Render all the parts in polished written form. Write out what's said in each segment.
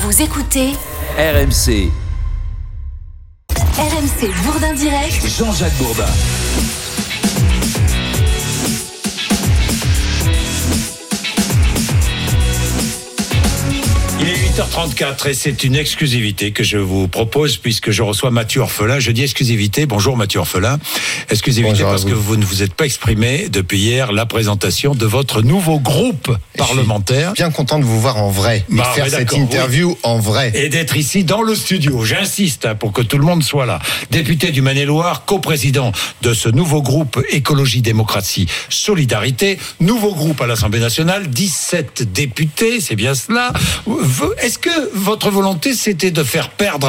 Vous écoutez RMC. RMC Bourdin Direct. Jean-Jacques Bourdin. Il est 8h34 et c'est une exclusivité que je vous propose puisque je reçois Mathieu Orphelin. Je dis exclusivité. Bonjour Mathieu Orphelin. Exclusivité Bonjour parce que vous ne vous êtes pas exprimé depuis hier la présentation de votre nouveau groupe parlementaire. Je suis bien content de vous voir en vrai et de faire cette interview en vrai. Et d'être ici dans le studio. J'insiste pour que tout le monde soit là. Député du Maine-et-Loire, coprésident de ce nouveau groupe Écologie, Démocratie, Solidarité. Nouveau groupe à l'Assemblée nationale, 17 députés, c'est bien cela. Est-ce que votre volonté, c'était de faire perdre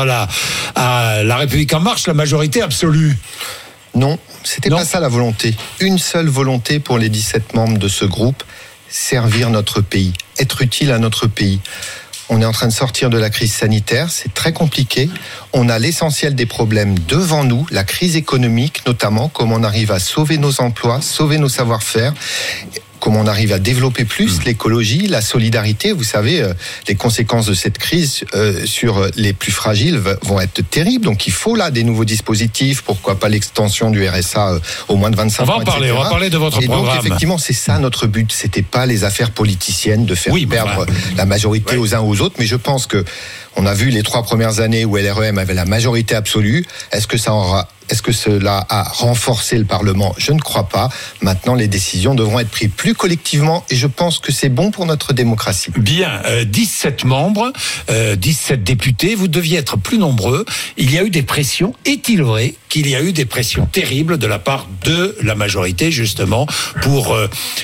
à la République En Marche la majorité absolue ? Non, c'était pas ça la volonté. Une seule volonté pour les 17 membres de ce groupe, servir notre pays, être utile à notre pays. On est en train de sortir de la crise sanitaire, c'est très compliqué. On a l'essentiel des problèmes devant nous, la crise économique notamment, comment on arrive à sauver nos emplois, sauver nos savoir-faire. Comment on arrive à développer plus l'écologie, la solidarité. Vous savez, les conséquences de cette crise sur les plus fragiles vont être terribles. Donc il faut là des nouveaux dispositifs. Pourquoi pas l'extension du RSA au moins de 25 ans, on va parler de votre programme. Et donc effectivement, c'est ça notre but. C'était pas les affaires politiciennes de faire perdre la majorité aux uns aux autres. Mais je pense que on a vu les 3 premières années où LREM avait la majorité absolue. Est-ce que cela a renforcé le Parlement ? Je ne crois pas. Maintenant, les décisions devront être prises plus collectivement et je pense que c'est bon pour notre démocratie. Bien, 17 membres, 17 députés, vous deviez être plus nombreux. Il y a eu des pressions. Est-il vrai qu'il y a eu des pressions terribles de la part de la majorité, justement, pour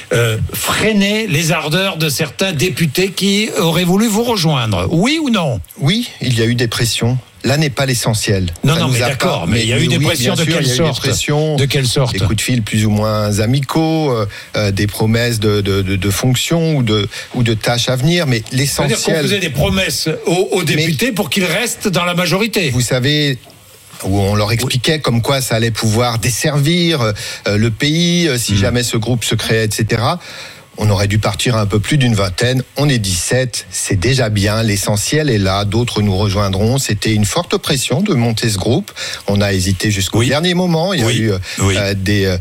freiner les ardeurs de certains députés qui auraient voulu vous rejoindre ? Oui ou non ? Oui, il y a eu des pressions. Là n'est pas l'essentiel. Non, mais d'accord, mais il y a eu des pressions de quelle sorte ? De quelle sorte ? Des coups de fil plus ou moins amicaux, des promesses de fonctions ou de tâches à venir, mais l'essentiel... C'est-à-dire qu'on faisait des promesses aux députés pour qu'ils restent dans la majorité. Vous savez... où on leur expliquait comme quoi ça allait pouvoir desservir le pays si jamais ce groupe se créait, etc. On aurait dû partir à un peu plus d'une vingtaine. On est 17, c'est déjà bien. L'essentiel est là. D'autres nous rejoindront. C'était une forte pression de monter ce groupe. On a hésité jusqu'au dernier moment. Il y a eu des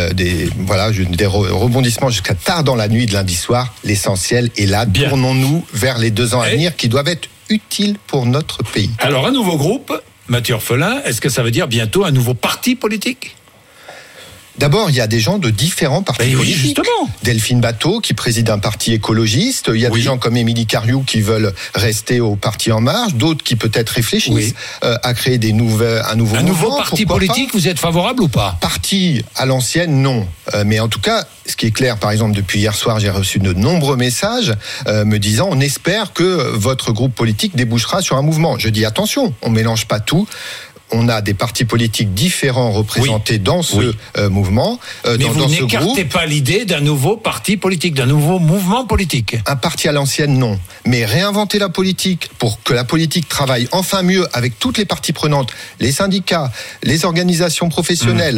rebondissements jusqu'à tard dans la nuit de lundi soir. L'essentiel est là. Bien. Tournons-nous vers les 2 ans à venir qui doivent être utiles pour notre pays. Alors, un nouveau groupe, Mathieu Orphelin, est-ce que ça veut dire bientôt un nouveau parti politique ? D'abord, il y a des gens de différents partis politiques. Justement. Delphine Batho, qui préside un parti écologiste. Il y a des gens comme Émilie Cariou qui veulent rester au Parti En Marche. D'autres qui peut-être réfléchissent à créer un nouveau mouvement. Un nouveau parti politique, vous êtes favorable ou pas ? Parti à l'ancienne, non. Mais en tout cas, ce qui est clair, par exemple, depuis hier soir, j'ai reçu de nombreux messages me disant on espère que votre groupe politique débouchera sur un mouvement. Je dis attention, on mélange pas tout. On a des partis politiques différents représentés dans ce mouvement. Mais vous n'écartez pas l'idée d'un nouveau parti politique, d'un nouveau mouvement politique. Un parti à l'ancienne, non. Mais réinventer la politique pour que la politique travaille enfin mieux avec toutes les parties prenantes, les syndicats, les organisations professionnelles,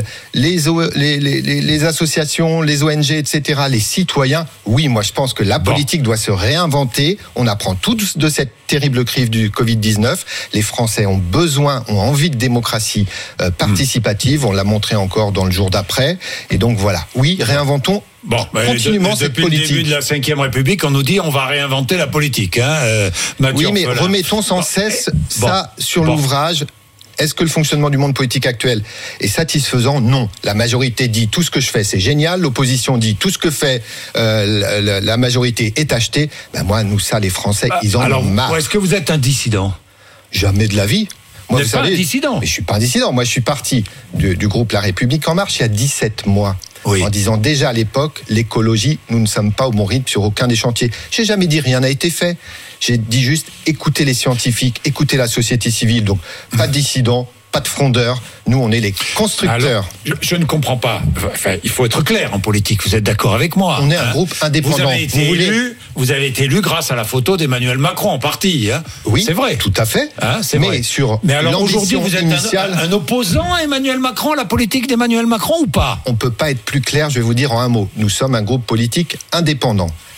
les associations, les ONG, etc., les citoyens. Oui, moi je pense que la politique doit se réinventer. On apprend tous de cette terrible crise du Covid-19. Les Français ont envie de démocratie participative. On l'a montré encore dans le jour d'après. Et donc voilà. Oui, réinventons continuellement cette politique. Depuis le début de la Ve République, on nous dit on va réinventer la politique. Oui, mais remettons sans cesse ça sur l'ouvrage. Est-ce que le fonctionnement du monde politique actuel est satisfaisant ? Non. La majorité dit tout ce que je fais, c'est génial. L'opposition dit tout ce que fait la majorité est acheté. Les Français, ils en ont marre. Est-ce que vous êtes un dissident ? Jamais de la vie. Moi, vous savez, pas un dissident. Mais je suis pas un dissident. Moi, je suis parti du groupe La République En Marche il y a 17 mois. En disant déjà à l'époque, l'écologie, nous ne sommes pas au bon rythme sur aucun des chantiers. J'ai jamais dit rien n'a été fait. J'ai dit juste écoutez les scientifiques, écoutez la société civile. Donc pas de dissidents, pas de frondeurs. Nous, on est les constructeurs. Alors, je ne comprends pas. Enfin, il faut être clair en politique. Vous êtes d'accord avec moi ? On est un groupe indépendant. Vous avez été élu grâce à la photo d'Emmanuel Macron en partie. Oui, c'est vrai. Tout à fait. C'est vrai. Mais alors aujourd'hui, vous êtes un opposant à Emmanuel Macron, à la politique d'Emmanuel Macron ou pas ? On ne peut pas être plus clair, je vais vous dire en un mot. Nous sommes un groupe politique indépendant.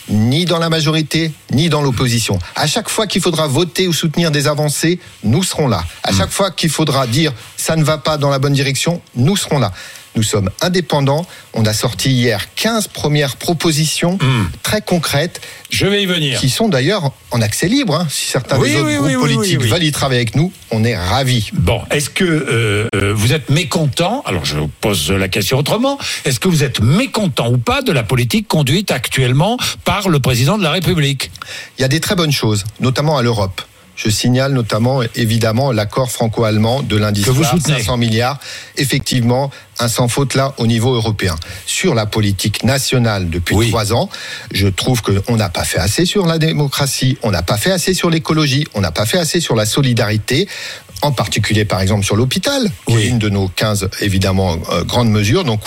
ni dans la majorité, ni dans l'opposition. À chaque fois qu'il faudra voter ou soutenir des avancées, nous serons là. À chaque fois qu'il faudra dire ça ne va pas dans la bonne direction, nous serons là. Nous sommes indépendants. On a sorti hier 15 premières propositions très concrètes. Je vais y venir. Qui sont d'ailleurs en accès libre. Si certains des autres groupes politiques veulent y travailler avec nous, on est ravis. Bon, est-ce que vous êtes mécontent ? Alors je vous pose la question autrement. Est-ce que vous êtes mécontent ou pas de la politique conduite actuellement par le président de la République ? Il y a des très bonnes choses, notamment à l'Europe. Je signale notamment, évidemment, l'accord franco-allemand de lundi soir, 500 milliards. Effectivement, un sans faute là au niveau européen. Sur la politique nationale depuis 3 ans, je trouve qu'on n'a pas fait assez sur la démocratie, on n'a pas fait assez sur l'écologie, on n'a pas fait assez sur la solidarité, en particulier par exemple sur l'hôpital, qui est une de nos 15 évidemment grandes mesures. Donc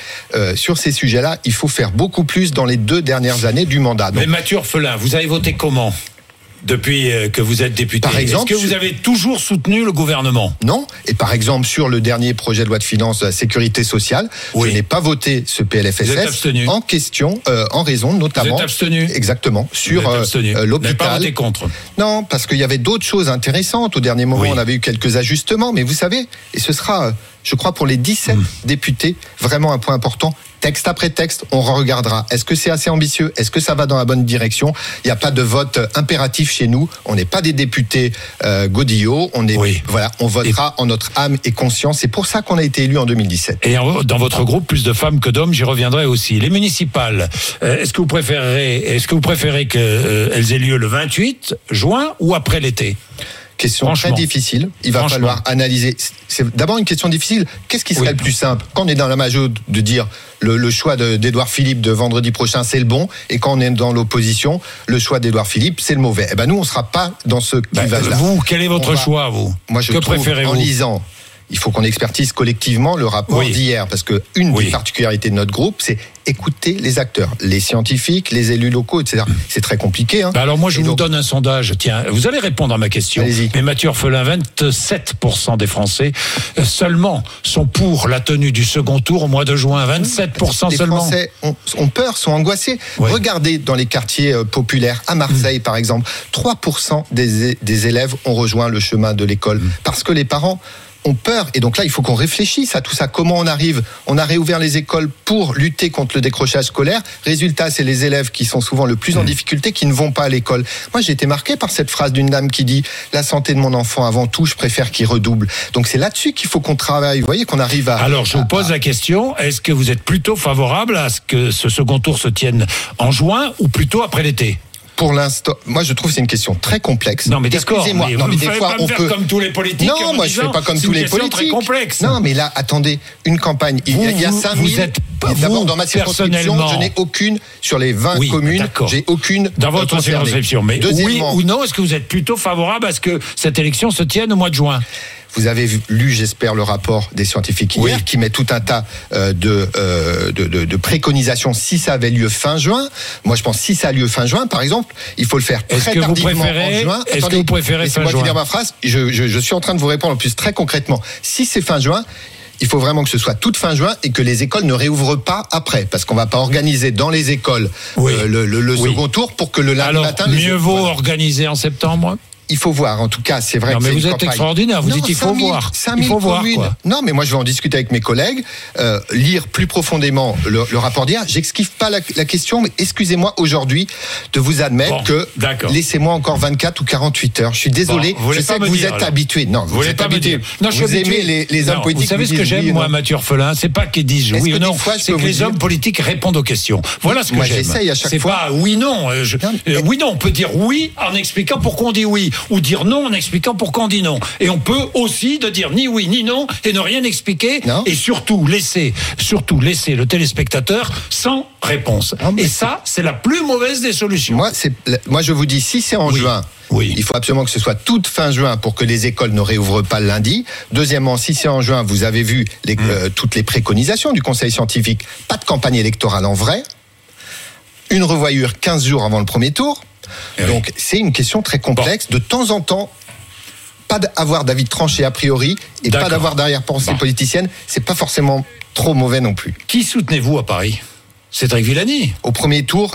sur ces sujets-là, il faut faire beaucoup plus dans les 2 dernières années du mandat. Donc, mais Mathieu Orphelin, vous avez voté comment ? Depuis que vous êtes député, par exemple, est-ce que vous avez toujours soutenu le gouvernement ? Non. Et par exemple, sur le dernier projet de loi de finances de la sécurité sociale, je n'ai pas voté ce PLFSS en question, en raison notamment... Vous êtes abstenu ? Exactement. Sur l'hôpital. Vous n'avez pas voté contre ? Non, parce qu'il y avait d'autres choses intéressantes. Au dernier moment, on avait eu quelques ajustements. Mais vous savez, et ce sera, je crois, pour les 17 députés, vraiment un point important. Texte après texte, on regardera. Est-ce que c'est assez ambitieux ? Est-ce que ça va dans la bonne direction ? Il n'y a pas de vote impératif chez nous. On n'est pas des députés godillots. On votera en notre âme et conscience. C'est pour ça qu'on a été élus en 2017. Et dans votre groupe, plus de femmes que d'hommes, j'y reviendrai aussi. Les municipales, est-ce que vous préférez qu'elles aient lieu le 28 juin ou après l'été ? Question très difficile. Il va falloir analyser. C'est d'abord une question difficile. Qu'est-ce qui serait le plus simple ? Quand on est dans la majorité, de dire le choix d'Édouard Philippe de vendredi prochain, c'est le bon. Et quand on est dans l'opposition, le choix d'Édouard Philippe, c'est le mauvais. Eh ben nous, on ne sera pas dans ce clivage-là. Vous, quel est votre choix, vous ? Moi, je trouve, en lisant, il faut qu'on expertise collectivement le rapport d'hier. Parce que une des particularités de notre groupe, c'est écouter les acteurs, les scientifiques, les élus locaux, etc. C'est très compliqué. Alors moi, je vous donne un sondage. Tiens, vous allez répondre à ma question. Allez-y. Mais Mathieu Orphelin, 27% des Français seulement sont pour la tenue du second tour au mois de juin. 27% seulement. Les Français ont peur, sont angoissés. Regardez dans les quartiers populaires, à Marseille par exemple, 3% des élèves ont rejoint le chemin de l'école. Parce que les parents ont peur. Et donc là, il faut qu'on réfléchisse à tout ça. Comment on arrive ? On a réouvert les écoles pour lutter contre le décrochage scolaire. Résultat, c'est les élèves qui sont souvent le plus en difficulté qui ne vont pas à l'école. Moi, j'ai été marqué par cette phrase d'une dame qui dit « La santé de mon enfant avant tout, je préfère qu'il redouble ». Donc c'est là-dessus qu'il faut qu'on travaille. Vous voyez, qu'on arrive à... Alors, je vous pose la question. Est-ce que vous êtes plutôt favorable à ce que ce second tour se tienne en juin ou plutôt après l'été ? Pour l'instant, moi je trouve que c'est une question très complexe. Non mais d'accord, excusez-moi. Mais non, mais des fois on peut comme tous les politiques. Non, moi je fais pas comme tous les politiques. Très complexe. Non, mais là, attendez, une campagne. Il y a 5000. D'abord, dans ma circonscription, je n'ai aucune sur les 20 communes. J'ai aucune. Dans votre circonscription, mais oui ou non, est-ce que vous êtes plutôt favorable à ce que cette élection se tienne au mois de juin ? Vous avez lu, j'espère, le rapport des scientifiques hier, qui met tout un tas de préconisations si ça avait lieu fin juin. Moi, je pense si ça a lieu fin juin, par exemple, il faut le faire très tardivement en juin. Est-ce que vous préférez fin juin ? Laissez-moi finir ma phrase. Je suis en train de vous répondre en plus très concrètement. Si c'est fin juin, il faut vraiment que ce soit toute fin juin et que les écoles ne réouvrent pas après, parce qu'on va pas organiser dans les écoles le second tour pour que le lundi matin... Alors, mieux vaut organiser en septembre ? Il faut voir, en tout cas, c'est vrai que mais c'est vous êtes extraordinaire, vous dites il faut voir. Il faut voir, quoi. Non, mais moi je vais en discuter avec mes collègues, lire plus profondément le rapport d'hier. J'esquive pas la question, mais excusez-moi aujourd'hui de vous admettre que laissez-moi encore 24 ou 48 heures. Je suis désolé, je sais que vous êtes habitué. Non, vous êtes habitué. Vous aimez les hommes politiques. Vous savez ce que j'aime, moi, Mathieu Orphelin, c'est pas qu'ils disent oui ou non, c'est que les hommes politiques répondent aux questions. Voilà ce que j'aime. J'essaye à chaque fois. C'est pas oui, non. Oui, non, on peut dire oui en expliquant pourquoi on dit oui. Ou dire non en expliquant pourquoi on dit non. Et on peut aussi de dire ni oui ni non et ne rien expliquer et surtout laisser le téléspectateur sans réponse. Et ça, c'est la plus mauvaise des solutions. Moi je vous dis, si c'est en juin, il faut absolument que ce soit toute fin juin pour que les écoles ne réouvrent pas le lundi. Deuxièmement, si c'est en juin, vous avez vu toutes les préconisations du Conseil scientifique. Pas de campagne électorale en vrai. Une revoyure 15 jours avant le premier tour. Donc c'est une question très complexe. De temps en temps, pas d'avoir d'avis tranché a priori et pas d'avoir d'arrière-pensée politicienne, c'est pas forcément trop mauvais non plus. Qui soutenez-vous à Paris ? Cédric Villani. Au premier tour,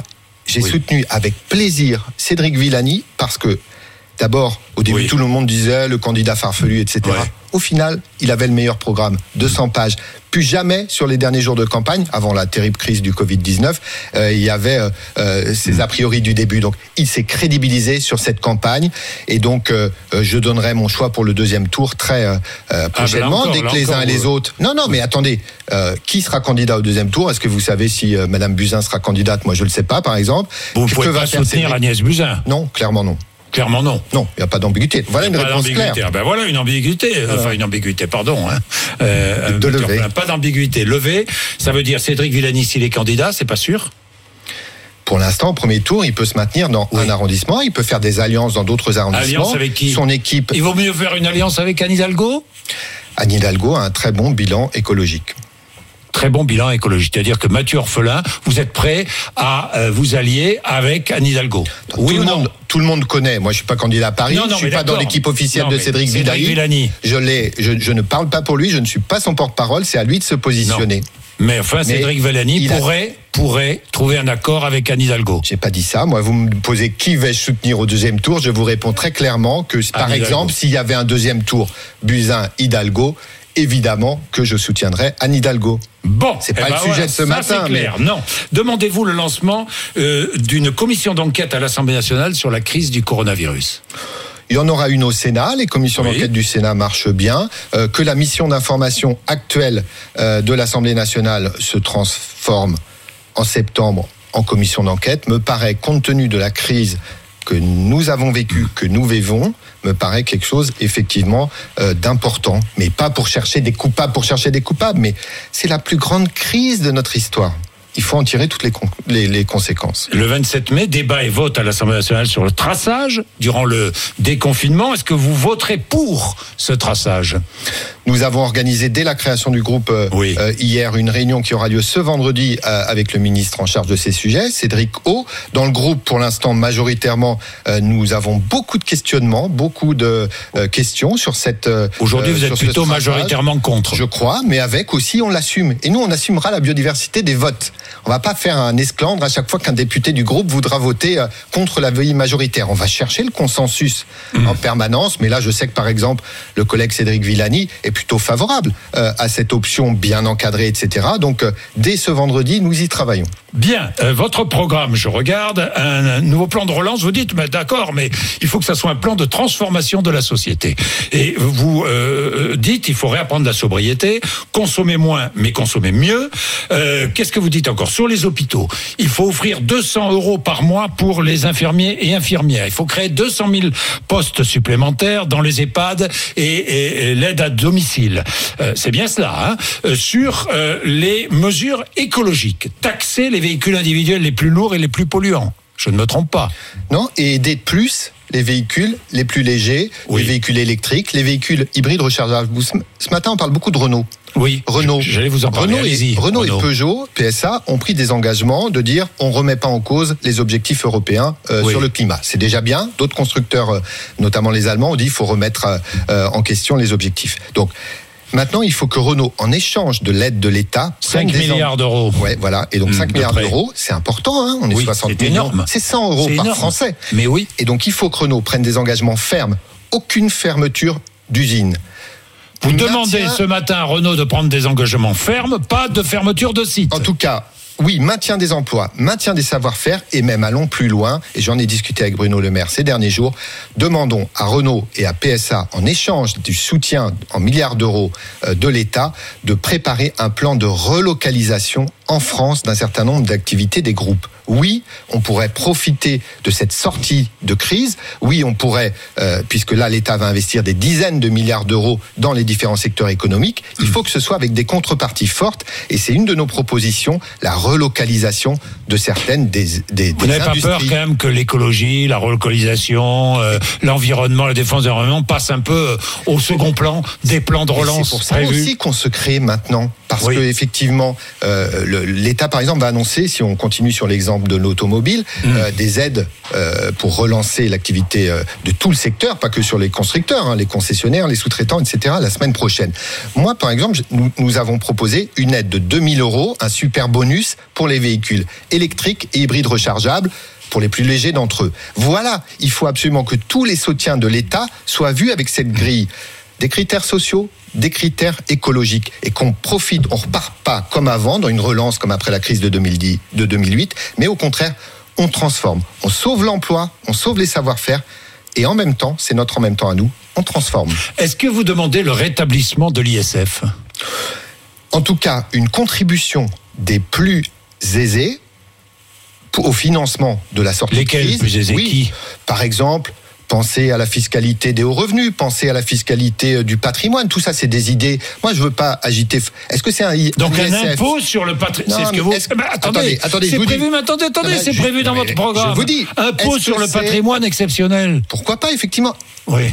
j'ai soutenu avec plaisir Cédric Villani parce que, d'abord, au début, tout le monde disait le candidat farfelu, etc. Ouais. Au final, il avait le meilleur programme, 200 pages. Plus jamais, sur les derniers jours de campagne, avant la terrible crise du Covid-19, il y avait ces a priori du début. Donc, il s'est crédibilisé sur cette campagne. Et donc, je donnerai mon choix pour le deuxième tour très prochainement, dès que les uns et les autres... Non, mais attendez, qui sera candidat au deuxième tour ? Est-ce que vous savez si Madame Buzyn sera candidate ? Moi, je ne le sais pas, par exemple. Vous ne pouvez pas soutenir Agnès Buzyn ? Non, clairement non. Clairement non. Non, il n'y a pas d'ambiguïté. Voilà une réponse claire. Ben voilà une ambiguïté. Enfin une ambiguïté, pardon. De lever. Pas d'ambiguïté. Levé, ça veut dire Cédric Villani s'il est candidat, c'est pas sûr ? Pour l'instant, au premier tour, il peut se maintenir dans un arrondissement, il peut faire des alliances dans d'autres arrondissements. Alliance avec qui ? Son équipe... Il vaut mieux faire une alliance avec Anne Hidalgo ? Anne Hidalgo a un très bon bilan écologique. Très bon bilan écologique. C'est-à-dire que Mathieu Orphelin, vous êtes prêt à vous allier avec Anne Hidalgo ? Tout le monde connaît. Moi, je suis pas candidat à Paris. Je suis pas dans l'équipe officielle de Cédric Villani. Je ne parle pas pour lui. Je ne suis pas son porte-parole. C'est à lui de se positionner. Mais enfin, Cédric Villani pourrait trouver un accord avec Anne Hidalgo. J'ai pas dit ça. Moi, vous me posez qui vais-je soutenir au deuxième tour. Je vous réponds très clairement que, par exemple, s'il y avait un deuxième tour, Buzyn-Hidalgo, évidemment que je soutiendrai Anne Hidalgo. Bon, c'est pas le sujet de ce matin. C'est clair. Non. Demandez-vous le lancement d'une commission d'enquête à l'Assemblée nationale sur la crise du coronavirus ? Il y en aura une au Sénat, les commissions d'enquête du Sénat marchent bien, que la mission d'information actuelle de l'Assemblée nationale se transforme en septembre en commission d'enquête, me paraît, compte tenu de la crise que nous avons vécue, que nous vivons, me paraît quelque chose effectivement d'important, mais pas pour chercher des coupables, mais c'est la plus grande crise de notre histoire. Il faut en tirer toutes les conséquences. Le 27 mai, débat et vote à l'Assemblée nationale sur le traçage durant le déconfinement. Est-ce que vous voterez pour ce traçage ? Nous avons organisé dès la création du groupe hier une réunion qui aura lieu ce vendredi avec le ministre en charge de ces sujets, Cédric O. Dans le groupe, pour l'instant, majoritairement, nous avons beaucoup de questionnements, beaucoup de questions sur cette... Aujourd'hui, vous êtes plutôt majoritairement contre. Je crois, mais avec aussi, on l'assume. Et nous, on assumera la biodiversité des votes. On va pas faire un esclandre à chaque fois qu'un député du groupe voudra voter contre la veuille majoritaire. On va chercher le consensus en permanence, mais là, je sais que, par exemple, le collègue Cédric Villani est plutôt favorable à cette option bien encadrée, etc. Donc, dès ce vendredi, nous y travaillons. Bien, votre programme, je regarde, un nouveau plan de relance, vous dites, mais d'accord, mais il faut que ça soit un plan de transformation de la société. Et vous dites, il faut réapprendre la sobriété, consommer moins, mais consommer mieux. Qu'est-ce que vous dites encore ? Sur les hôpitaux, il faut offrir 200 € par mois pour les infirmiers et infirmières. Il faut créer 200 000 postes supplémentaires dans les EHPAD et l'aide à domicile. C'est bien cela, hein ? Sur les mesures écologiques, taxer les véhicules individuels les plus lourds et les plus polluants. Je ne me trompe pas. Non, et aider plus les véhicules les plus légers, les véhicules électriques, les véhicules hybrides rechargeables. Ce matin, on parle beaucoup de Renault. Oui, Renault. J'allais vous en parler. Renault et Peugeot, PSA, ont pris des engagements de dire on remet pas en cause les objectifs européens sur le climat. C'est déjà bien. D'autres constructeurs, notamment les Allemands, ont dit il faut remettre en question les objectifs. Donc, maintenant, il faut que Renault, en échange de l'aide de l'État... 5 milliards d'euros. Ouais, voilà. Et donc 5 milliards d'euros, c'est important, hein. On est 60 millions. Énorme. C'est 100 € par Français. Mais oui. Et donc, il faut que Renault prenne des engagements fermes. Aucune fermeture d'usine. Vous demandez ce matin à Renault de prendre des engagements fermes, pas de fermeture de site. En tout cas... Oui, maintien des emplois, maintien des savoir-faire et même allons plus loin, et j'en ai discuté avec Bruno Le Maire ces derniers jours, demandons à Renault et à PSA, en échange du soutien en milliards d'euros de l'État, de préparer un plan de relocalisation en France d'un certain nombre d'activités des groupes. Oui, on pourrait profiter de cette sortie de crise. Oui, on pourrait, puisque là l'État va investir des dizaines de milliards d'euros dans les différents secteurs économiques, il faut que ce soit avec des contreparties fortes, et c'est une de nos propositions, la relocalisation de certaines des Vous n'avez industries. Pas peur quand même que l'écologie, la relocalisation, l'environnement, la défense de l'environnement passent un peu au second plan des plans de relance prévus ? C'est pour ça aussi qu'on se crée maintenant, parce que effectivement, l'État par exemple va annoncer, si on continue sur l'exemple exemple de l'automobile, des aides pour relancer l'activité de tout le secteur, pas que sur les constructeurs, les concessionnaires, les sous-traitants, etc., la semaine prochaine. Moi, par exemple, nous avons proposé une aide de 2 000 €, un super bonus pour les véhicules électriques et hybrides rechargeables, pour les plus légers d'entre eux. Voilà, il faut absolument que tous les soutiens de l'État soient vus avec cette grille. Des critères sociaux, des critères écologiques, et qu'on profite, on repart pas comme avant, dans une relance comme après la crise de 2008, mais au contraire, on transforme. On sauve l'emploi, on sauve les savoir-faire, et en même temps, c'est notre en même temps à nous, on transforme. Est-ce que vous demandez le rétablissement de l'ISF ? En tout cas, une contribution des plus aisés au financement de la sortie Lesquels de crise. Plus aisés, oui, qui ? Par exemple, pensez à la fiscalité des hauts revenus, pensez à la fiscalité du patrimoine. Tout ça, c'est des idées. Moi, je veux pas agiter. Est-ce que c'est Donc un ISF? impôt sur le patrimoine. C'est ce que vous. Attendez, c'est prévu. Mais attendez, c'est prévu dans votre programme. Je vous dis. Impôt sur le patrimoine exceptionnel. Pourquoi pas, effectivement. Oui.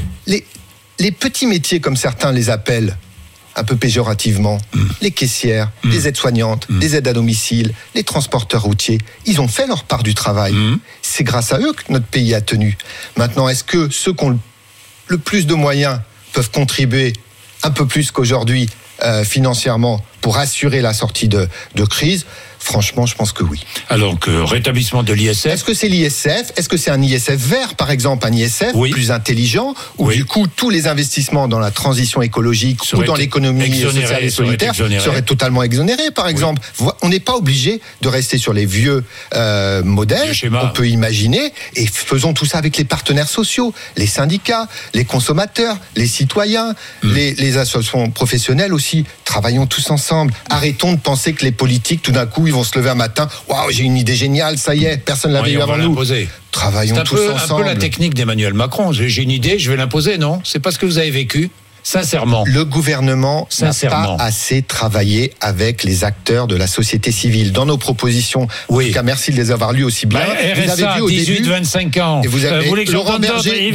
Les petits métiers, comme certains les appellent, un peu péjorativement, les caissières, les aides-soignantes, les aides à domicile, les transporteurs routiers, ils ont fait leur part du travail. C'est grâce à eux que notre pays a tenu. Maintenant, est-ce que ceux qui ont le plus de moyens peuvent contribuer un peu plus qu'aujourd'hui financièrement pour assurer la sortie de crise ? Franchement, je pense que oui. Alors que rétablissement de l'ISF. Est-ce que c'est l'ISF ? Est-ce que c'est un ISF vert, par exemple, un ISF plus intelligent, où du coup tous les investissements dans la transition écologique ou dans l'économie sociale et solidaire seraient totalement exonérés, par exemple. On n'est pas obligé de rester sur les vieux modèles qu'on peut imaginer, et faisons tout ça avec les partenaires sociaux, les syndicats, les consommateurs, les citoyens, les associations professionnelles aussi. Travaillons tous ensemble. Arrêtons de penser que les politiques, tout d'un coup, ils vont se lever un matin. Waouh, j'ai une idée géniale, ça y est, personne ne l'avait eu avant nous. Travaillons tous ensemble. C'est un peu la technique d'Emmanuel Macron. J'ai une idée, je vais l'imposer, non ? C'est pas ce que vous avez vécu ? Sincèrement. Le gouvernement n'a pas assez travaillé avec les acteurs de la société civile. Dans nos propositions, en tout cas, merci de les avoir lues aussi bien. RSA, vous avez vu 18-25 ans. Et vous avez voulez que Laurent Berger,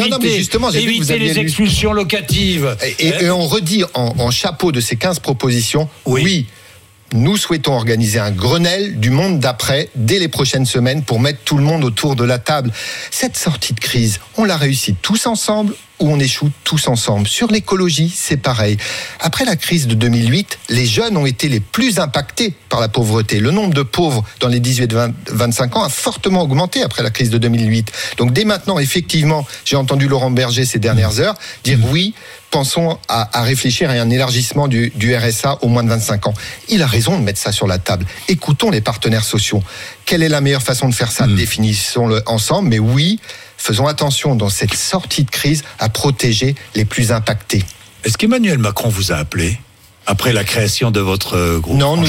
éviter les expulsions locatives. Et on redit en chapeau de ces 15 propositions, oui. Nous souhaitons organiser un Grenelle du monde d'après dès les prochaines semaines pour mettre tout le monde autour de la table. Cette sortie de crise, on la réussit tous ensemble ou on échoue tous ensemble. Sur l'écologie, c'est pareil. Après la crise de 2008, les jeunes ont été les plus impactés par la pauvreté. Le nombre de pauvres dans les 18-25 ans a fortement augmenté après la crise de 2008. Donc dès maintenant, effectivement, j'ai entendu Laurent Berger ces dernières heures dire oui, pensons à réfléchir à un élargissement du RSA aux moins de 25 ans. Il a raison de mettre ça sur la table. Écoutons les partenaires sociaux. Quelle est la meilleure façon de faire ça ? Définissons-le ensemble, mais oui, faisons attention dans cette sortie de crise à protéger les plus impactés. Est-ce qu'Emmanuel Macron vous a appelé après la création de votre groupe ? Non,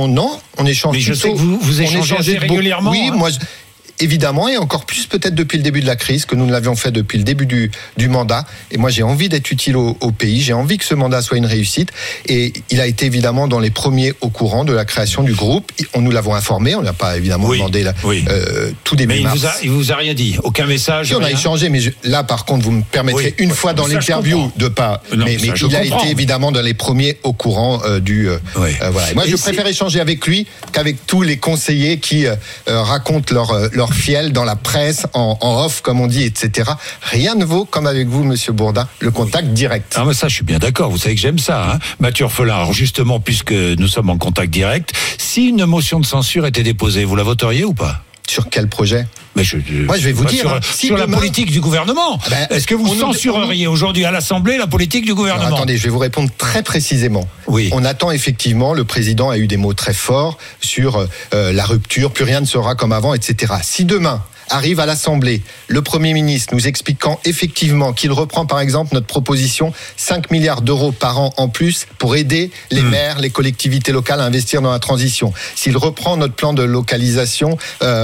on échange. Mais je sais que vous échangez assez régulièrement. Oui, moi. Évidemment, et encore plus peut-être depuis le début de la crise, que nous ne l'avions fait depuis le début du mandat. Et moi, j'ai envie d'être utile au pays, j'ai envie que ce mandat soit une réussite. Et il a été évidemment dans les premiers au courant de la création du groupe. Nous l'avons informé, on n'a pas évidemment demandé tout début mars. Mais il vous a rien dit, aucun message. Si, on a échangé, mais là, par contre, vous me permettrez une fois dans l'interview de pas. Mais il a été évidemment dans les premiers au courant voilà. Et moi, je préfère échanger avec lui qu'avec tous les conseillers qui racontent leur fiel dans la presse, en off, comme on dit, etc. Rien ne vaut, comme avec vous, Monsieur Bourdin, le contact direct. Ah, mais ça, je suis bien d'accord. Vous savez que j'aime ça, hein. Mathieu Orphelin, alors justement, puisque nous sommes en contact direct, si une motion de censure était déposée, vous la voteriez ou pas ? Sur quel projet ? Moi, je vais vous dire sur la politique du gouvernement. Est-ce que vous censureriez aujourd'hui à l'Assemblée la politique du gouvernement ? Alors, attendez, je vais vous répondre très précisément. Oui. On attend effectivement, le président a eu des mots très forts sur la rupture, plus rien ne sera comme avant, etc. Si demain arrive à l'Assemblée le Premier ministre nous expliquant effectivement qu'il reprend par exemple notre proposition 5 milliards d'euros par an en plus pour aider les maires, les collectivités locales à investir dans la transition. S'il reprend notre plan de localisation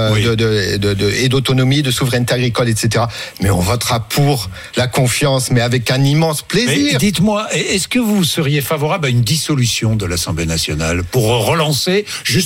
et d'autonomie, de souveraineté agricole, etc. Mais on votera pour la confiance, mais avec un immense plaisir. Mais dites-moi, est-ce que vous seriez favorable à une dissolution de l'Assemblée nationale pour relancer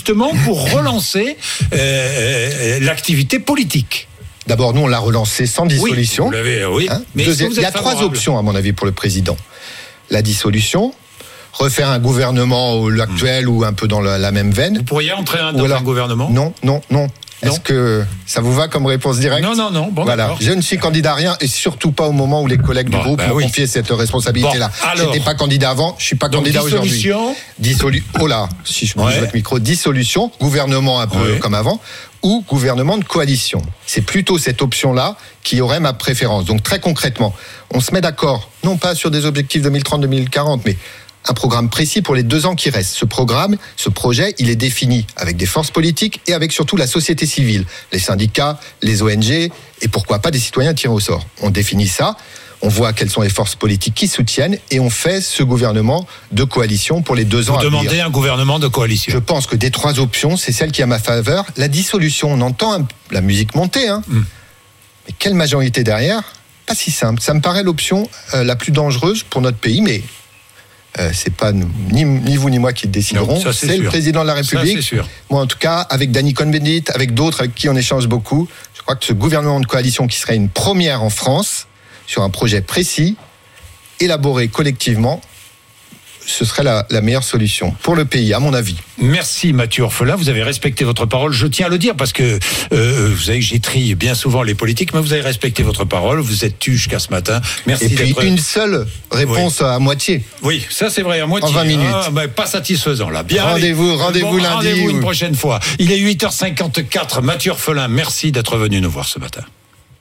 l'activité politique ? D'abord, nous, on l'a relancé sans dissolution. Oui, vous l'avez, hein ? Mais il y a 3 options, à mon avis, pour le président. La dissolution, refaire un gouvernement actuel ou un peu dans la même veine. Vous pourriez entrer dans un gouvernement ? Non. Est-ce que ça vous va comme réponse directe ? Non. Bon, voilà. d'accord. Je ne suis candidat à rien et surtout pas au moment où les collègues du groupe m'ont confié cette responsabilité-là. Je n'étais pas candidat avant, je ne suis pas candidat aujourd'hui. Oh là, si je bouge votre micro, dissolution, gouvernement un peu comme avant, ou gouvernement de coalition. C'est plutôt cette option-là qui aurait ma préférence. Donc très concrètement, on se met d'accord, non pas sur des objectifs 2030-2040, mais un programme précis pour les 2 ans qui restent. Ce programme, ce projet, il est défini avec des forces politiques et avec surtout la société civile, les syndicats, les ONG et pourquoi pas des citoyens tirés au sort. On définit ça, on voit quelles sont les forces politiques qui soutiennent et on fait ce gouvernement de coalition pour les 2 ans à venir. Vous demandez un gouvernement de coalition. Je pense que des 3 options, c'est celle qui est à ma faveur. La dissolution, on entend la musique monter, mais quelle majorité derrière ? Pas si simple. Ça me paraît l'option la plus dangereuse pour notre pays, mais c'est pas ni vous ni moi qui le déciderons. Non, c'est le président de la République. Ça, c'est sûr. Moi, en tout cas, avec Danny Cohn-Bendit, avec d'autres avec qui on échange beaucoup, je crois que ce gouvernement de coalition qui serait une première en France sur un projet précis, élaboré collectivement, ce serait la meilleure solution pour le pays, à mon avis. Merci Mathieu Orphelin, vous avez respecté votre parole, je tiens à le dire parce que vous savez que j'étrie bien souvent les politiques, mais vous avez respecté votre parole, vous êtes tue jusqu'à ce matin. Merci. Et puis une seule réponse à moitié. Oui, ça c'est vrai, à moitié. En 20 minutes. Pas satisfaisant là. Bien. Rendez-vous lundi. Rendez-vous une prochaine fois. Il est 8h54, Mathieu Orphelin, merci d'être venu nous voir ce matin.